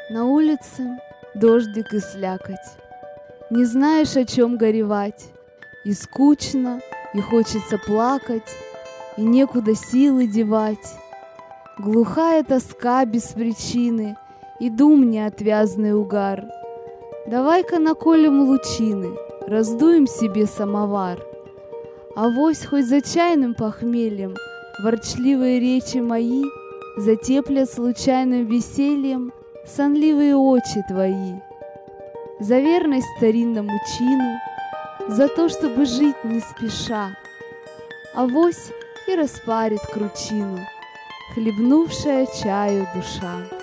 На улице дождик и слякоть. Не знаешь, о чем горевать. И скучно, и хочется плакать, и некуда силы девать. Глухая тоска без причины, и дум неотвязный угар. Давай-ка наколем лучины, раздуем себе самовар. Авось хоть за чайным похмельем ворчливые речи мои затеплят случайным весельем сонливые очи твои. За верность старинному чину, за то, чтобы жить не спеша, авось и распарит кручину хлебнувшая чаю душа.